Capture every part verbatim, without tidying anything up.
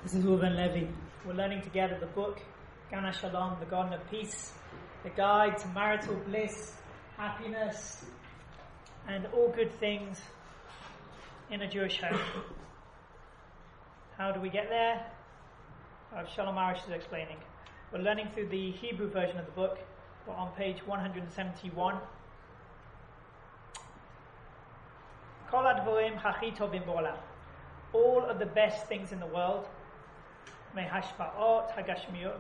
This is Reuven Levi. We're learning together the book, Gan HaShalom, the Garden of Peace, the guide to marital bliss, happiness, and all good things in a Jewish home. How do we get there? Uh, Shalom Arish is explaining. We're learning through the Hebrew version of the book. We're on page one hundred seventy-one. Kol advorim hachi tovim b'olam. All of the best things in the world, mehashpa'ot hagashmiot,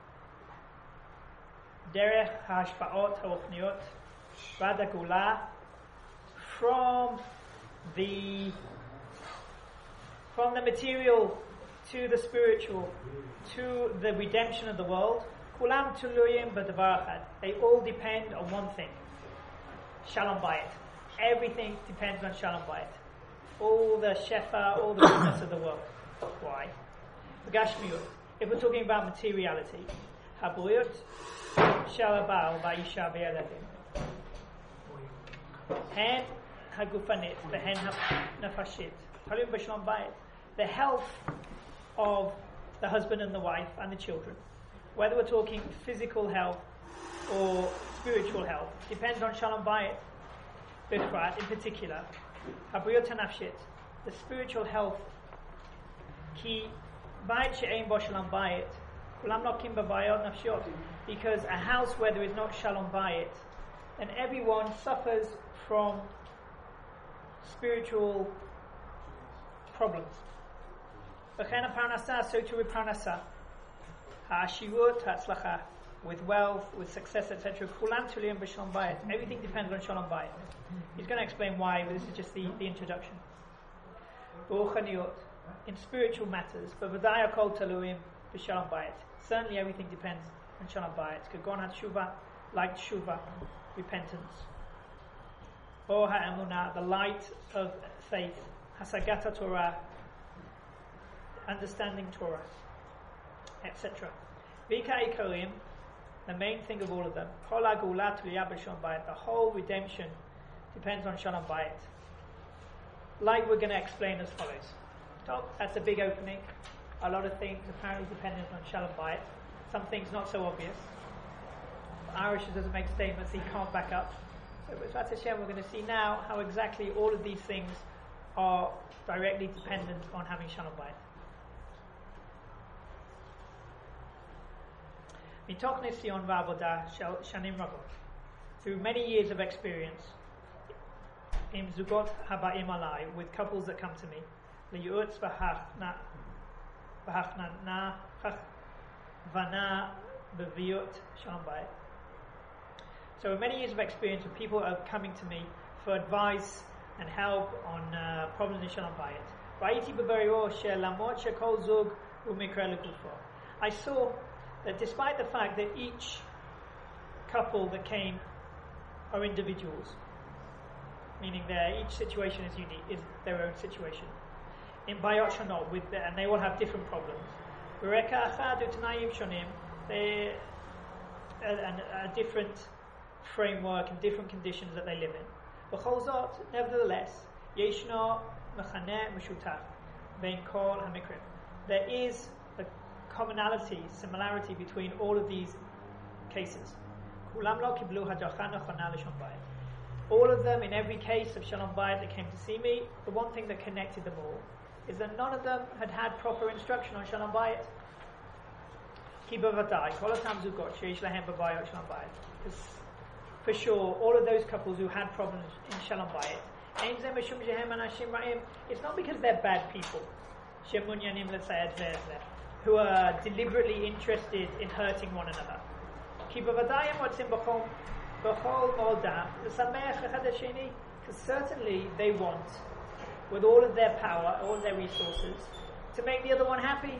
derech hashpa'ot haruchniot, v'ad hagula, from the from the material to the spiritual to the redemption of the world, kulam tuluyim b'davar echad. They all depend on one thing: shalom bayit. Everything depends on shalom bayit. All the shefa, all the goodness of the world. Why? Gashmiut. If we're talking about materiality, habriyut shalabal va'isha ve'eledim. Hen hagufanit v'hen nafashit. Halim b'shalom bayit. The health of the husband and the wife and the children, whether we're talking physical health or spiritual health, depends on shalom bayit. Bifrat, in particular, habriyut nafshit, the spiritual health. Ki bayit she'ein bo shalom bayit, kulam nokim b'bayot nafshot. Because a house where there is not shalom bayit, then everyone suffers from spiritual problems. V'chen parnasa, so too with parnasa, ha'ashirut, ha'atzlacha, with wealth, with success, et cetera. Kulam tuliyim b'shalom bayit. Everything depends on shalom bayit. He's going to explain why, but this is just the, the introduction. B'ruchaniot, in spiritual matters, but v'daya kol taluyim b'shalom bayit. Certainly everything depends on shalom bayit. Kagon ha-tshuva, like tshuva, repentance. Or ha'emunah, the light of faith. Hasagata Torah, understanding Torah, et cetera. Vika ikarim, the main thing of all of them, kol ha'gula tuliyah b'shalom bayit. The whole redemption depends on shalom bayit. Like we're going to explain as follows. So that's a big opening. A lot of things apparently dependent on shalom bayit. Some things not so obvious. Irish doesn't make statements he can't back up. So with Tzat Hashem, we're going to see now how exactly all of these things are directly dependent on having shalom bayit. Mitoch nisyon v'avodah shanim rabot. Through many years of experience, im zugot haba'im alai, with couples that come to me, liyutz v'hachna v'hachna v'na b'viyut shalom bayit. So many years of experience of people are coming to me for advice and help on uh, problems in shalom bayit. V'ayiti b'barior she'lamot she'kol zug u'mikra l'gufo. I saw that despite the fact that each couple that came are individuals, meaning their each situation is unique, is their own situation. In bayot shonot, with the, and they all have different problems. Bereka achad u'tnayim shonim, they a, a, a different framework and different conditions that they live in. B'chol zot, nevertheless, yeshno mechaneh meshutaf bein kol hamikrim. There is a commonality, similarity between all of these cases. Kulam lo kiblu hadacha nechona l'shalom bayit. All of them, in every case of shalom bayit that came to see me, the one thing that connected them all is that none of them had had proper instruction on shalom bayit. Ki b'vadai kol hatam zugot sheish lahem b'bayot shalom bayit. For sure, all of those couples who had problems in shalom bayit, ein zeh mishum shehem anashim ra'im. It's not because they're bad people, shemunyanim l'tzayed ve'ezeh, who are deliberately interested in hurting one another. Because certainly they want, with all of their power, all of their resources, to make the other one happy.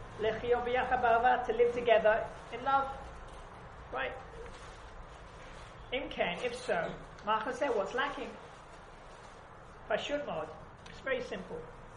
To live together in love. Right? Imken, if so, what's lacking? Pashut mod. It's very simple.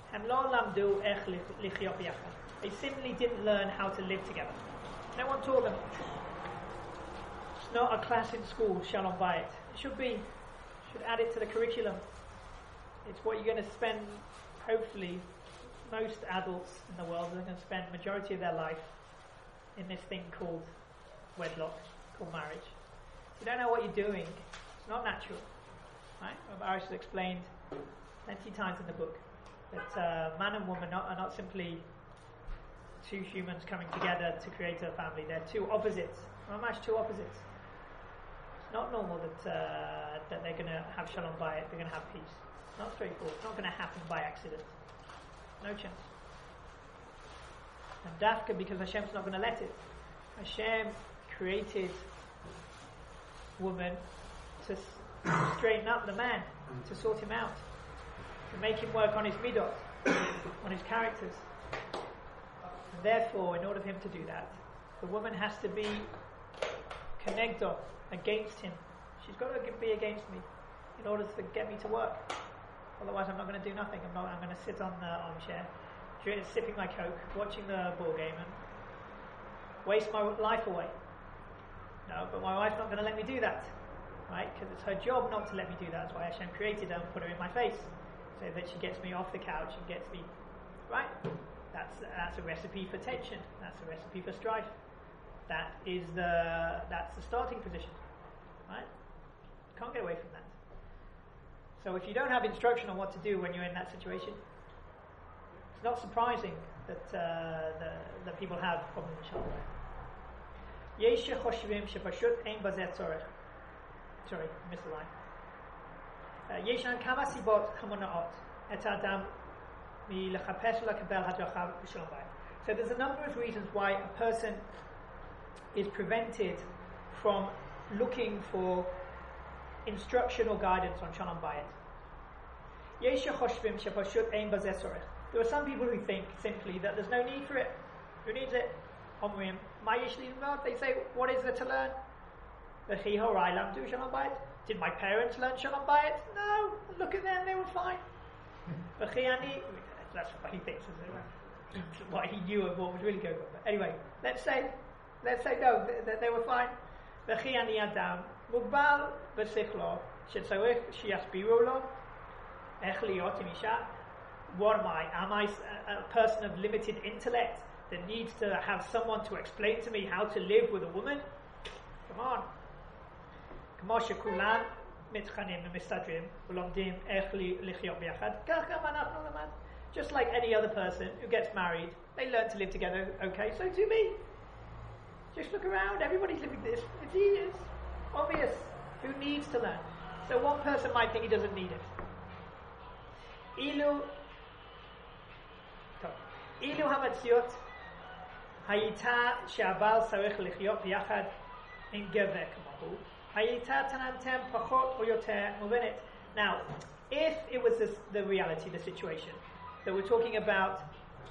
They simply didn't learn how to live together. No one taught them. It's not a class in school, shalom bayit. It should be. Should add it to the curriculum. It's what you're going to spend, hopefully, most adults in the world are going to spend the majority of their life in this thing called wedlock, called marriage. If you don't know what you're doing, it's not natural. Right? Arish has explained plenty of times in the book that uh, man and woman not, are not simply two humans coming together to create a family. They're two opposites. Mamash, two opposites. It's not normal that uh, that they're going to have shalom bayit, they're going to have peace. It's not straightforward. It's not going to happen by accident. No chance. And dafka, because Hashem's not going to let it. Hashem created woman to s- straighten up the man, to sort him out, to make him work on his midot, on his characters. And therefore, in order for him to do that, the woman has to be connected against him. She's got to be against me in order to get me to work. Otherwise, I'm not going to do nothing. I'm not. I'm going to sit on the armchair, drinking, sipping my Coke, watching the ball game, and waste my life away. No, but my wife's not going to let me do that, right? Because it's her job not to let me do that. That's why Hashem created her and put her in my face, so that she gets me off the couch and gets me right. That's that's a recipe for tension. That's a recipe for strife. That is the that's the starting position, right? Can't get away from that. So if you don't have instruction on what to do when you're in that situation, it's not surprising that uh, the, the people have problems in shalom. Yesh choshvim shepashut ein bazeh tzorech. Sorry, I missed the line. Yeshan kama sibot chamonaot et adam milechapesh lakabel hadracha b'shalom bayit. So there's a number of reasons why a person is prevented from looking for instruction or guidance on shalom bayit. Yesh choshvim shepashut ein bazeh tzorech. There are some people who think simply that there's no need for it. Who needs it? Omrim, ma yesh li lelmod. They say, what is there to learn? V'chi horai lamdu shalom bayit. Did my parents learn shalom bayit? No. Look at them, they were fine. V'chi ani. That's what he thinks, isn't it? What he knew of what was really going on. But anyway, let's say, let's say no, that they were fine. V'chi ani adam mugbal b'sichlo shetzarich sheyasbiru lo ech liot im isha. What am I? Am I a, a person of limited intellect that needs to have someone to explain to me how to live with a woman? Come on. K'moshe kulan mitchanim v'mistadrim v'lomdim ech lichyot b'yachad kach gam anachnu leman. Just like any other person who gets married, they learn to live together. Okay, so do me. Just look around. Everybody's living this. It's easy. It's obvious. Who needs to learn? So one person might think he doesn't need it. Ilu Ilu hamatziot hayita she'abal sarich lichyot b'yachad in geveh k'mahu hayita tanantem pachot or yoter muvenet. Now, if it was this, the reality, the situation that we're talking about,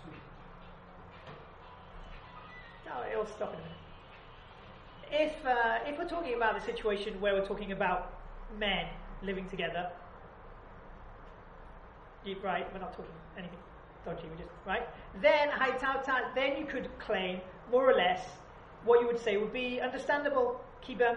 no, it'll stop in a minute. If uh, if we're talking about the situation where we're talking about men living together, right? We're not talking anything dodgy, we just, right? Then, then you could claim, more or less, what you would say would be understandable. Because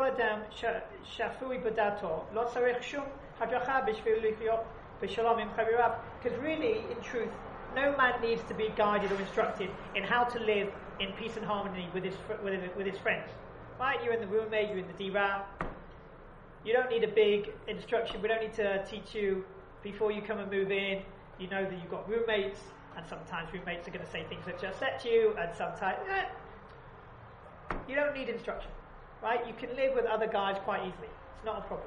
really, in truth, no man needs to be guided or instructed in how to live in peace and harmony with his with his, with his friends. Right? You're in the roommate, you're in the dira. You don't need a big instruction. We don't need to teach you before you come and move in. You know that you've got roommates, and sometimes roommates are going to say things that upset you, and sometimes eh, you don't need instruction, right? You can live with other guys quite easily. It's not a problem.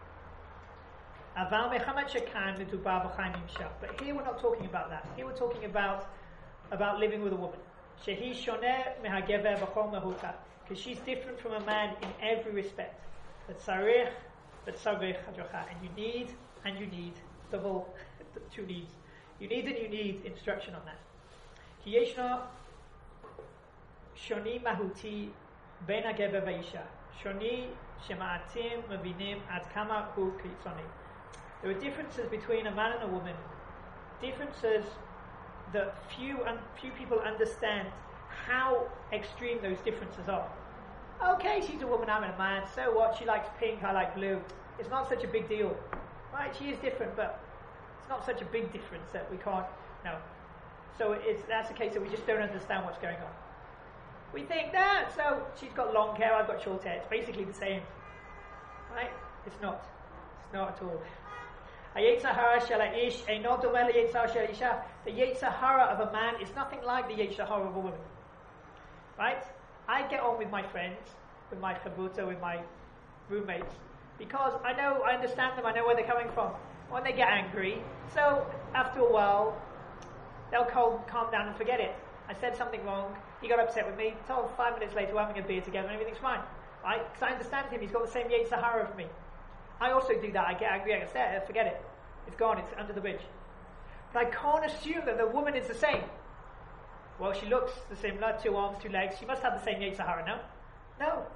But here we're not talking about that. Here we're talking about about living with a woman. Because she's different from a man in every respect. And you need, and you need double, two needs. You need and you need instruction on that. Shoni mahuti ben hageva v'isha. Shoni shema'atim mavinim ad kama hu kitzoni. There are differences between a man and a woman. Differences that few and few people understand how extreme those differences are. Okay, she's a woman, I'm a man. So what? She likes pink, I like blue. It's not such a big deal, right? She is different, but it's not such a big difference that we can't. No, So it's, that's the case that we just don't understand what's going on. We think that, so she's got long hair, I've got short hair. It's basically the same. Right? It's not. It's not at all. The Yetzer Hara of a man is nothing like the Yetzer Hara of a woman. Right? I get on with my friends, with my chabuta, with my roommates, because I know, I understand them, I know where they're coming from. When they get angry, so after a while, they'll calm, calm down and forget it. I said something wrong, he got upset with me, so five minutes later we're having a beer together and everything's fine. Right? Because I understand him, he's got the same Yetzer Hara of me. I also do that, I get angry, I get upset, I forget it. It's gone, it's under the bridge. But I can't assume that the woman is the same. Well, she looks the similar, two arms, two legs, she must have the same Yetzer Hara, no? No.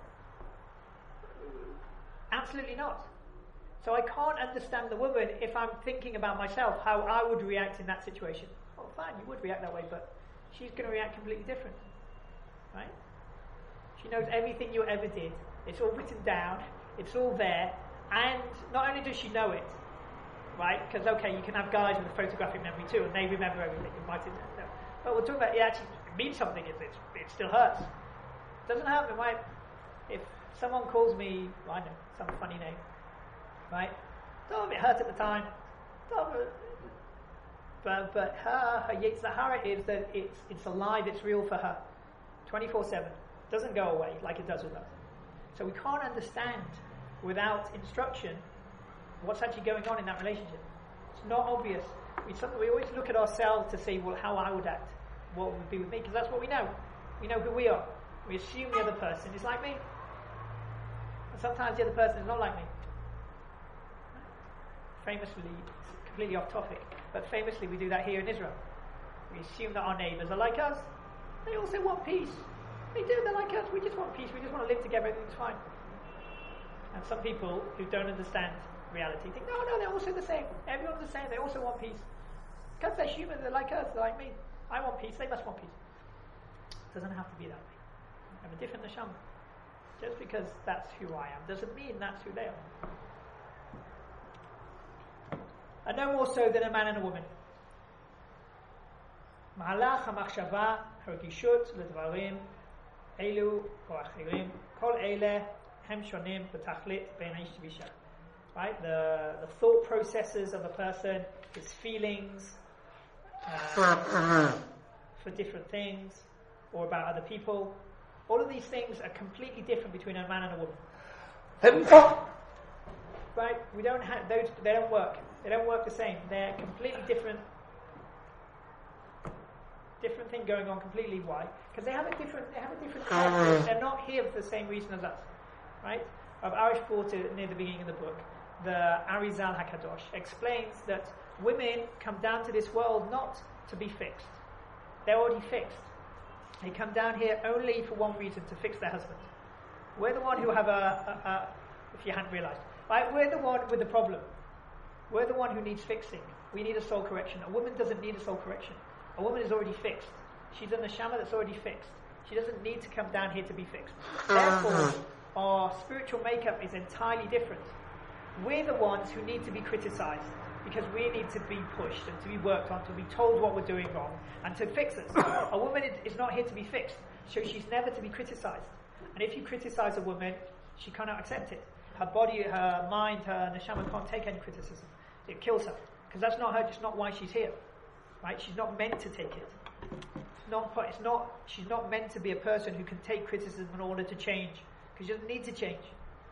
Absolutely not. So I can't understand the woman if I'm thinking about myself, how I would react in that situation. Oh, fine, you would react that way, but she's going to react completely different. Right? She knows everything you ever did. It's all written down. It's all there. And not only does she know it, right? Because, okay, you can have guys with a photographic memory too, and they remember everything. It might, no. But we're talking about it actually means something. It, it, it still hurts. It doesn't happen, right? If someone calls me, well, I know, some funny name, right? Oh, it hurt at the time. Oh, but but her, her Yetzer Hara is that it's it's alive, it's real for her, twenty-four seven. Doesn't go away like it does with us. So we can't understand without instruction what's actually going on in that relationship. It's not obvious. We we always look at ourselves to see, well, how I would act, what would be with me, because that's what we know. We know who we are. We assume the other person is like me. And sometimes the other person is not like me. Famously, it's completely off topic, but famously we do that here in Israel. We assume that our neighbours are like us. They also want peace. They do, they're like us. We just want peace. We just want to live together. Everything's fine. And some people who don't understand reality think, no, no, they're also the same. Everyone's the same. They also want peace. Because they're human, they're like us, they're like me. I want peace, they must want peace. It doesn't have to be that way. I'm a different neshama. Just because that's who I am doesn't mean that's who they are. And no more so than a man and a woman. מהלך המחשבה, הרגישות לדברים אלו או אחרים, כל אלה הם שונים בתכלית בין האיש ואישה. Right? The, the thought processes of a person, his feelings uh, for different things or about other people, all of these things are completely different between a man and a woman. Right? We don't have those. They don't work. They don't work the same. They're completely different. Different thing going on completely. Why? Because they have a different. They have a different. Purpose. They're not here for the same reason as us. Right? Of Arish Porter near the beginning of the book, the Arizal Hakadosh explains that women come down to this world not to be fixed. They're already fixed. They come down here only for one reason, to fix their husband. We're the one who have a, a, a if you hadn't realized, right? We're the one with the problem. We're the one who needs fixing. We need a soul correction. A woman doesn't need a soul correction. A woman is already fixed. She's a neshama that's already fixed. She doesn't need to come down here to be fixed. Therefore, our spiritual makeup is entirely different. We're the ones who need to be criticized because we need to be pushed and to be worked on, to be told what we're doing wrong and to fix us. A woman is not here to be fixed, so she's never to be criticized. And if you criticize a woman, she cannot accept it. Her body, her mind, her neshama can't take any criticism. It kills her because that's not her. It's not why she's here, right? She's not meant to take it. It's not. It's not. She's not meant to be a person who can take criticism in order to change, because she doesn't need to change.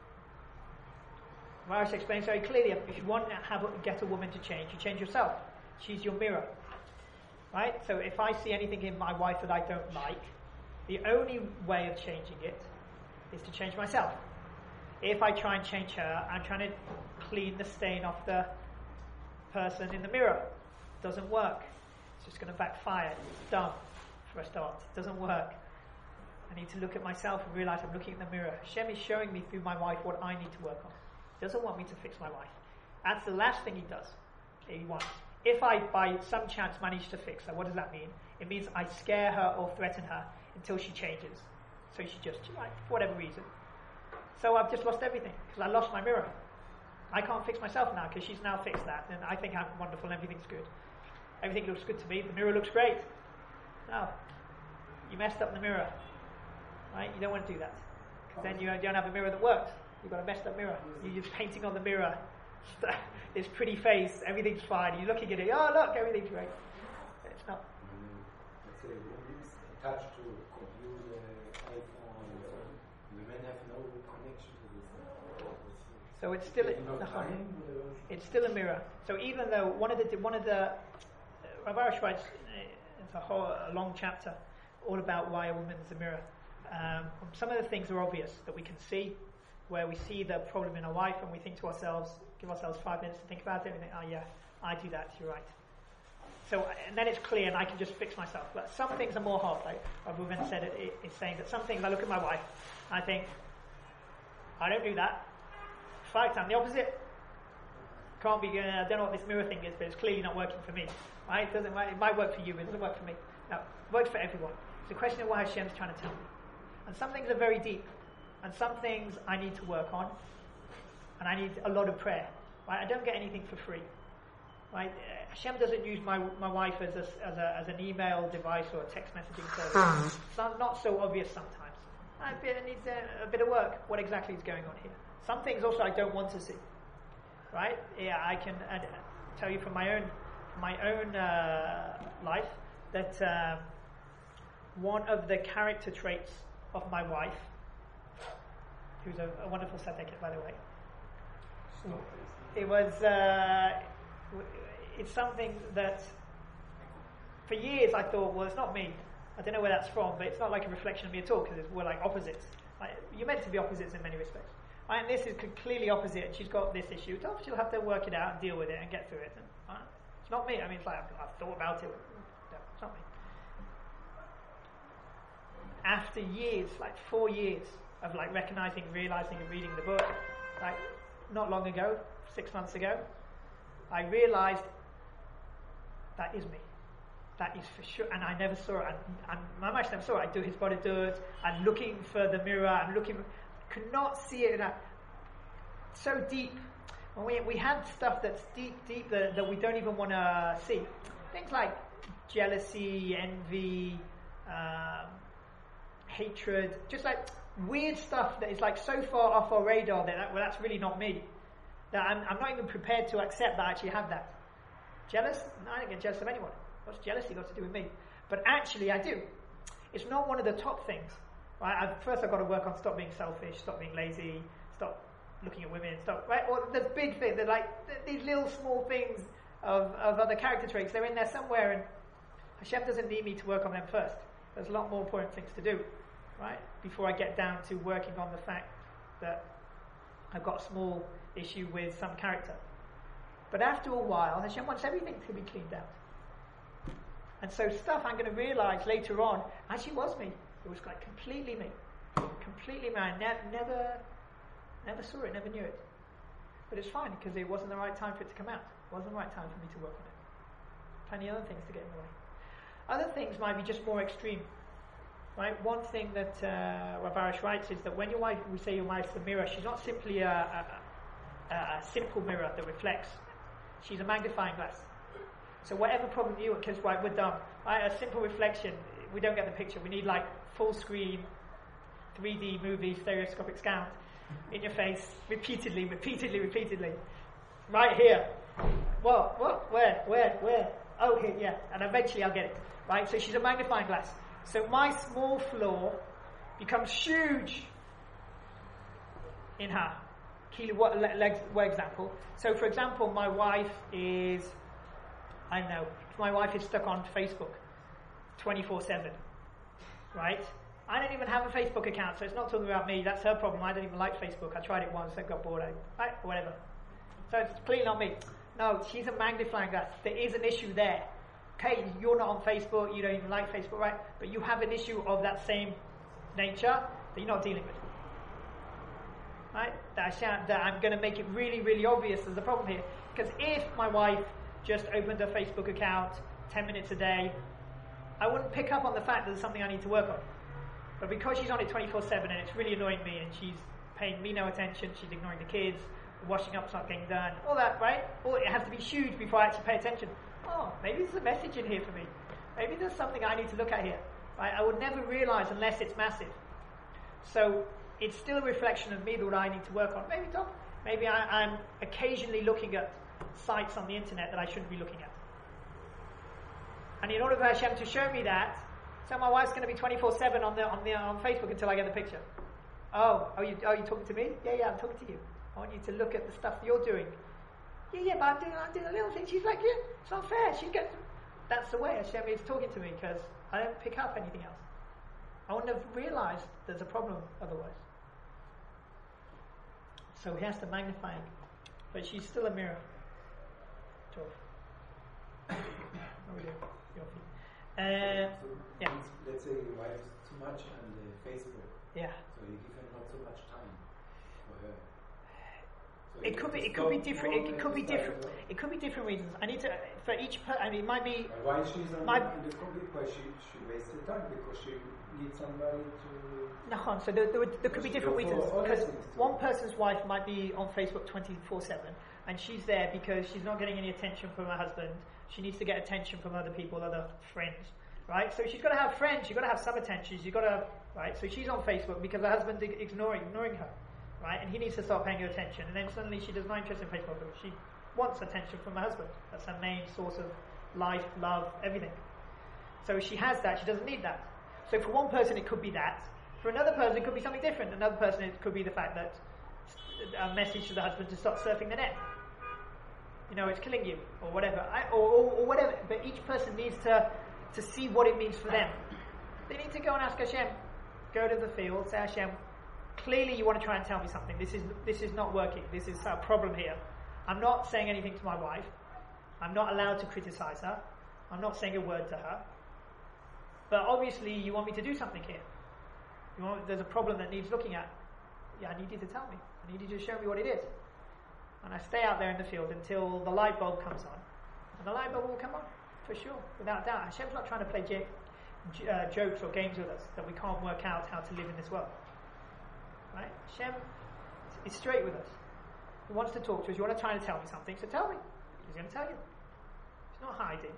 Maharaj explains very clearly, if you want to have a, get a woman to change, you change yourself. She's your mirror. Right? So if I see anything in my wife that I don't like, the only way of changing it is to change myself. If I try and change her, I'm trying to clean the stain off the person in the mirror. It doesn't work. It's just going to backfire. It's dumb for a start. It doesn't work. I need to look at myself and realize I'm looking in the mirror. Hashem is showing me through my wife what I need to work on. He doesn't want me to fix my wife. That's the last thing he does. He wants. If I, by some chance, manage to fix her, what does that mean? It means I scare her or threaten her until she changes. So she just, like, for whatever reason. So I've just lost everything, because I lost my mirror. I can't fix myself now, because she's now fixed that, and I think I'm wonderful and everything's good. everything looks good to me, the mirror looks great. No, you messed up the mirror, right? You don't want to do that, because then you don't have a mirror that works. You've got a messed up mirror. You're just painting on the mirror. This pretty face, everything's fine. You're looking at it, oh look, everything's great. It's not. Mm, let's say women's attached to computer, iPhone, women have no connection to this. So it's still a, it's still a mirror. So even though one of the one of the Rav Arush writes, it's a whole a long chapter all about why a woman is a mirror. Um, some of the things are obvious that we can see, where we see the problem in our wife and we think to ourselves, give ourselves five minutes to think about it and think, oh yeah, I do that, you're right. So, and then it's clear and I can just fix myself. But some things are more hard, like Rav Reuven said, it, it, it's saying that some things I look at my wife and I think, I don't do that. In fact, I'm the opposite. Can't be, uh, I don't know what this mirror thing is, but it's clearly not working for me. Right? It doesn't, it might work for you, but it doesn't work for me. No, it works for everyone. It's a question of what Hashem's trying to tell me. And some things are very deep. And some things I need to work on. And I need a lot of prayer. Right? I don't get anything for free. Right? Uh, Hashem doesn't use my my wife as a, as a as an email device or a text messaging service. It's not, not so obvious sometimes. I bit, it needs a, a bit of work. What exactly is going on here? Some things also I don't want to see. Right? Yeah, I can uh, tell you from my own my own uh, life that um, one of the character traits of my wife, who's a, a wonderful Sadeket, by the way, it was uh, it's something that for years I thought, well, it's not me. I don't know where that's from, but it's not like a reflection of me at all, because we're like opposites. Like, you're meant to be opposites in many respects. Right, and this is clearly opposite, and she's got this issue. So she'll have to work it out and deal with it and get through it. And, right, it's not me. I mean, it's like I've, I've thought about it. No, it's not me. After years, like four years of like recognizing, realizing, and reading the book, like not long ago, six months ago, I realized that is me. That is for sure, and I never saw it. And I much never saw it. I do his body dirt. I'm looking for the mirror. I'm looking. Could not see it in that so deep. When we we had stuff that's deep, deep that, that we don't even want to see. Things like jealousy, envy, um, hatred, just like weird stuff that is like so far off our radar that, that well, that's really not me. That I'm, I'm not even prepared to accept that I actually have that. Jealous? No, I don't get jealous of anyone. What's jealousy got to do with me? But actually, I do. It's not one of the top things. Right? I've, first, I've got to work on stop being selfish, stop being lazy, stop looking at women, stop. Right? Well, there's big things. They're like these little small things of, of other character traits. They're in there somewhere, and Hashem doesn't need me to work on them first. There's a lot more important things to do, right? Before I get down to working on the fact that I've got a small issue with some character. But after a while, Hashem wants everything to be cleaned out. And so stuff I'm going to realize later on actually was me. It was like completely me. Completely me. I ne- never never saw it, never knew it. But it's fine, because it wasn't the right time for it to come out. It wasn't the right time for me to work on it. Plenty of other things to get in the way. Other things might be just more extreme. Right? One thing that uh, Rav Arush writes is that when your wife, we say your wife's the mirror, she's not simply a, a, a, a simple mirror that reflects. She's a magnifying glass. So whatever problem you, because right, we're done. Right, a simple reflection, we don't get the picture. We need like full screen, three D movie, stereoscopic sound in your face, repeatedly, repeatedly, repeatedly. Right here. What? What? Where? Where? Where? Oh, here, yeah. And eventually I'll get it. Right? So she's a magnifying glass. So my small flaw becomes huge in her. What, what example? So for example, my wife is, I don't know, my wife is stuck on Facebook twenty-four seven, right? I don't even have a Facebook account, so it's not talking about me. That's her problem. I don't even like Facebook. I tried it once, I got bored. I, right? Whatever. So it's clearly not me. No, she's a magnifying glass. There is an issue there. Okay, you're not on Facebook, you don't even like Facebook, right? But you have an issue of that same nature that you're not dealing with. Right? That, I that I'm going to make it really, really obvious there's a problem here. Because if my wife just opened a Facebook account ten minutes a day, I wouldn't pick up on the fact that there's something I need to work on. But because she's on it twenty-four seven and it's really annoying me and she's paying me no attention, she's ignoring the kids, the washing up's not getting done, all that, right? All, it has to be huge before I actually pay attention. oh, maybe there's a message in here for me. Maybe there's something I need to look at here. Right? I would never realize unless it's massive. So it's still a reflection of me that I need to work on. Maybe don't. Maybe I, I'm occasionally looking at sites on the internet that I shouldn't be looking at. And in order for Hashem to show me that, so my wife's going to be twenty-four seven on the on the on Facebook until I get the picture. Oh, are you are you talking to me? Yeah, yeah, I'm talking to you. I want you to look at the stuff that you're doing. Yeah, yeah, but I'm doing I'm doing a little thing. She's like, yeah, it's not fair. She gets. That's the way Hashem is talking to me because I don't pick up anything else. I wouldn't have realized there's a problem otherwise. So he has to magnify it. But she's still a mirror. twelve. Uh, so yeah. Let's say your wife is too much on the Facebook. Yeah. So you give her not so much time for her. So it could be. It could be different. It, it could be different. It could be different reasons. I need to for each. Per, I mean, it might be. Why she's on my, the public? Why she she wasted time because she needs somebody to. No, so there, there, would, there could be different reasons because one person's wife might be on Facebook twenty-four seven, and she's there because she's not getting any attention from her husband. She needs to get attention from other people, other friends, right? So she's got to have friends. She's got to have some attention. She's got to, right? So she's on Facebook because her husband's ignoring, ignoring her, right? And he needs to start paying her attention. And then suddenly she does not interest in Facebook. She wants attention from her husband. That's her main source of life, love, everything. So she has that. She doesn't need that. So for one person, it could be that. For another person, it could be something different. Another person, it could be the fact that a message to the husband to stop surfing the net. You know, it's killing you, or whatever, I, or, or, or whatever. But each person needs to to see what it means for them. They need to go and ask Hashem. Go to the field, say Hashem, clearly you want to try and tell me something. This is this is not working. This is a problem here. I'm not saying anything to my wife. I'm not allowed to criticize her. I'm not saying a word to her. But obviously, you want me to do something here. You want, there's a problem that needs looking at. Yeah, I need you to tell me. I need you to show me what it is. And I stay out there in the field until the light bulb comes on. And the light bulb will come on, for sure, without doubt. Hashem's not trying to play j- j- uh, jokes or games with us that we can't work out how to live in this world. Right? Hashem is straight with us. He wants to talk to us. You want to try to tell me something, so tell me. He's going to tell you. He's not hiding.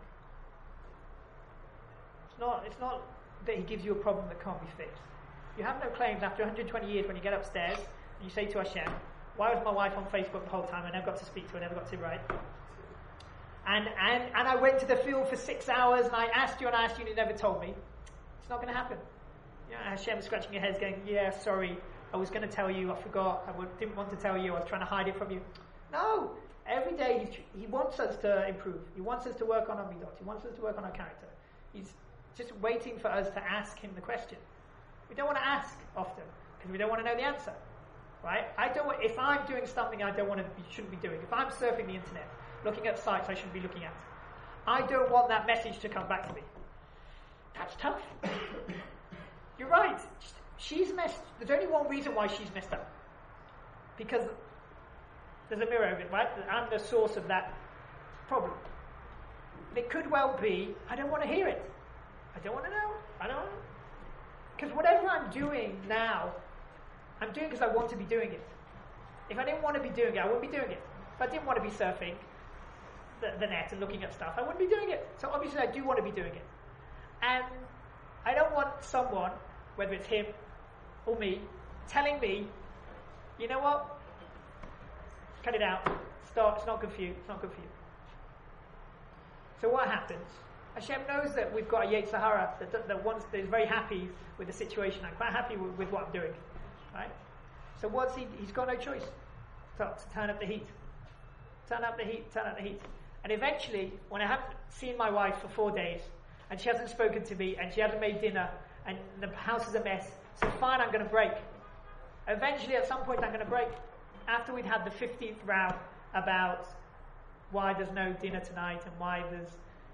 It's not, it's not that he gives you a problem that can't be fixed. You have no claims after one hundred twenty years when you get upstairs and you say to Hashem, why was my wife on Facebook the whole time? I never got to speak to her, never got to write. And, and and I went to the field for six hours and I asked you and I asked you and you never told me. It's not going to happen. You know, Hashem scratching your head going, yeah, sorry, I was going to tell you, I forgot, I w- didn't want to tell you, I was trying to hide it from you. No, every day he's, he wants us to improve. He wants us to work on our midot. He wants us to work on our character. He's just waiting for us to ask him the question. We don't want to ask often because we don't want to know the answer. Right? I don't. Want, if I'm doing something I don't want to, be, shouldn't be doing. If I'm surfing the internet, looking at sites I shouldn't be looking at, I don't want that message to come back to me. That's tough. You're right. She's messed. There's only one reason why she's messed up. Because there's a mirror of it, right? I'm the source of that problem. It could well be I don't want to hear it. I don't want to know. I don't. Because whatever I'm doing now, I'm doing because I want to be doing it. If I didn't want to be doing it, I wouldn't be doing it. If I didn't want to be surfing the, the net and looking at stuff, I wouldn't be doing it. So obviously I do want to be doing it. And I don't want someone, whether it's him or me, telling me, you know what, cut it out, stop, it's not good for you, it's not good for you. So what happens? Hashem knows that we've got a Yetzer Hara that, that, wants, that is very happy with the situation. I'm quite happy with, with what I'm doing. Right? So what's he? He's got no choice to, to turn up the heat, turn up the heat, turn up the heat. And eventually, when I haven't seen my wife for four days, and she hasn't spoken to me, and she hasn't made dinner, and the house is a mess, so fine, I'm going to break. Eventually, at some point, I'm going to break. After we'd had the fifteenth round about why there's no dinner tonight and why there's.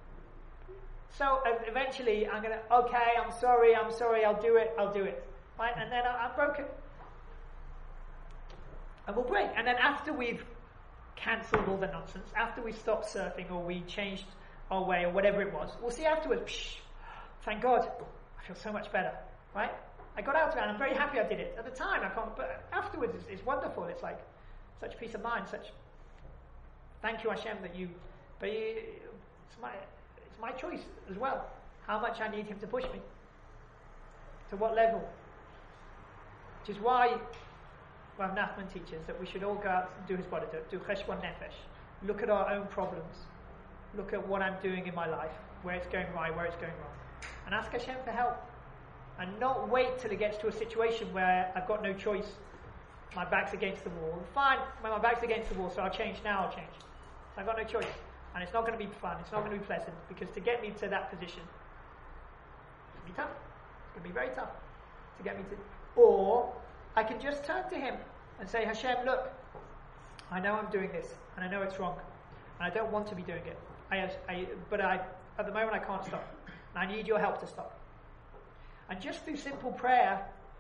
So uh, eventually, I'm going to. Okay, I'm sorry, I'm sorry, I'll do it, I'll do it. Right, and then I, I'm broken. And we'll break. And then after we've cancelled all the nonsense, after we stopped surfing or we changed our way or whatever it was, we'll see afterwards, psh, thank God, I feel so much better. Right? I got out of it and I'm very happy I did it. At the time, I can't, but afterwards it's, it's wonderful. It's like such peace of mind, such thank you Hashem that you, but you, It's my, it's my choice as well. How much I need him to push me. To what level. Which is why Rav Nachman teaches that we should all go out and do his body, do cheshbon nefesh. Look at our own problems. Look at what I'm doing in my life, where it's going right, where it's going wrong. And ask Hashem for help. And not wait till it gets to a situation where I've got no choice. My back's against the wall. Fine, when my back's against the wall, so I'll change now, I'll change. So I've got no choice. And it's not going to be fun, it's not going to be pleasant, because to get me to that position, it's going to be tough. It's going to be very tough to get me to... Or I can just turn to him and say, Hashem, look, I know I'm doing this, and I know it's wrong, and I don't want to be doing it. I, have, I, but I, at the moment I can't stop. And I need your help to stop. And just through simple prayer,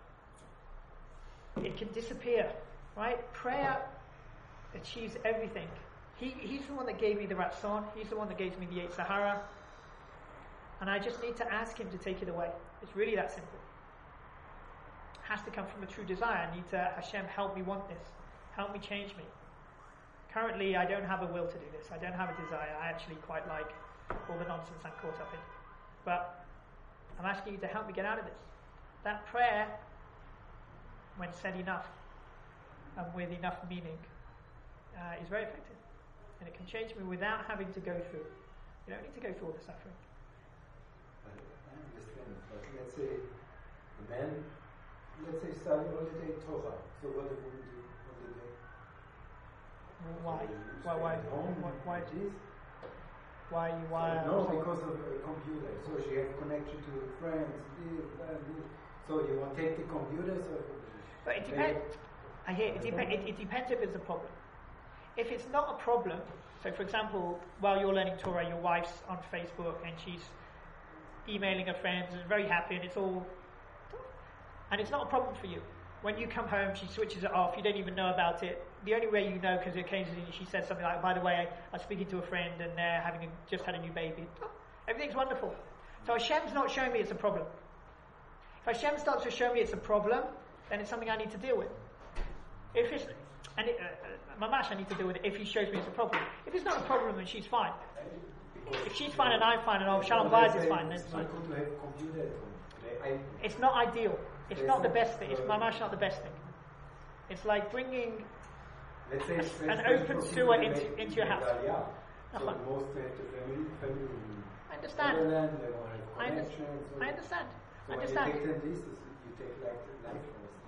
it can disappear, right? Prayer achieves everything. He, he's the one that gave me the Ratzon. He's the one that gave me the Yetzer Hara. And I just need to ask him to take it away. It's really that simple. It has to come from a true desire. I need to, Hashem, help me want this. Help me change me. Currently, I don't have a will to do this. I don't have a desire. I actually quite like all the nonsense I'm caught up in. But I'm asking you to help me get out of this. That prayer, when said enough and with enough meaning, uh, is very effective. And it can change me without having to go through. You don't need to go through all the suffering. I understand, but let's say the man, let's say study all the day Torah. So what do we do all the day? Why? So Why? Why? home, Why? Why? this? Why? You? Why? So, no, because of a computer. So she has connection to friends. This, that, this. So you want to take the computer? So. But it depends. I hear. It, dep- it, it depends if it's a problem. If it's not a problem, so for example, while you're learning Torah, your wife's on Facebook and she's emailing her friends and very happy, and it's all, and it's not a problem for you. When you come home, she switches it off. You don't even know about it. The only way you know, because occasionally she says something like, "By the way, I, I was speaking to a friend and they're having a, just had a new baby." Oh, everything's wonderful. So Hashem's not showing me it's a problem. If Hashem starts to show me it's a problem, then it's something I need to deal with. If it's and it, uh, mamash, I need to deal with it if he shows me it's a problem. If it's not a problem and she's fine, if she's fine and I'm fine and oh, Shalom Bayis is fine, then it's fine. It's not ideal. It's not the best thing. It's mamash not the best thing. It's like bringing Let's say a, an open sewer into, into your house. So most of the family, family I understand. Land, they want to I, under, so I understand. So I understand. when you take ten leases, you take like life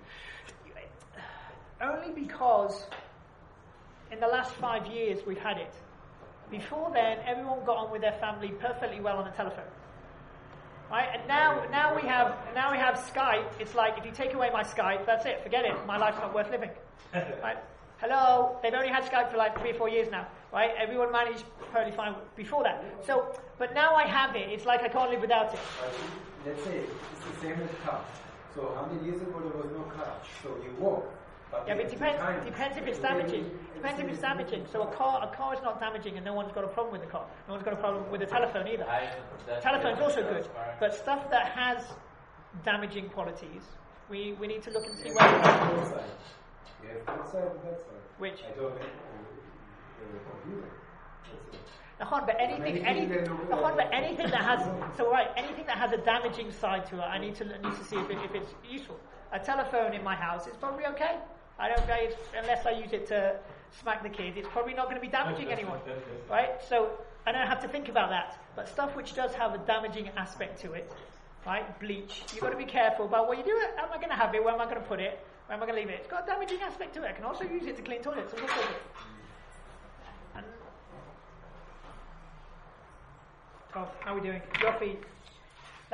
Only because in the last five years we've had it. Before then, everyone got on with their family perfectly well on the telephone. Right? And now, now we have, now we have Skype. It's like if you take away my Skype, that's it. Forget it. My life's not worth living. Right? Hello. They've only had Skype for like three or four years now. Right? Everyone managed perfectly fine before that. So, but now I have it. It's like I can't live without it. Let's say it's the same as car. So how many years ago there was no car? So you walk. But yeah, but it depends. Depends if it's damaging. Depends if it's damaging. So a car, a car is not damaging, and no one's got a problem with the car. No one's got a problem with the telephone either. Telephone's also good, but stuff that has damaging qualities, we, we need to look and see where. Yeah, that side, that side. Which? I don't know. The computer. Nahon, but anything, anything, Nahon, but anything that has, so right, anything that has a damaging side to it, I need to need to see if, it, if it's useful. A telephone in my house is probably okay. I don't go unless I use it to smack the kids. It's probably not going to be damaging anyone, right? So I don't have to think about that. But stuff which does have a damaging aspect to it, right? Bleach. You've got to be careful about what you do. How am I going to have it? Where am I going to put it? Where am I going to leave it? It's got a damaging aspect to it. I can also use it to clean toilets. And and, oh, how are we doing? Yofi.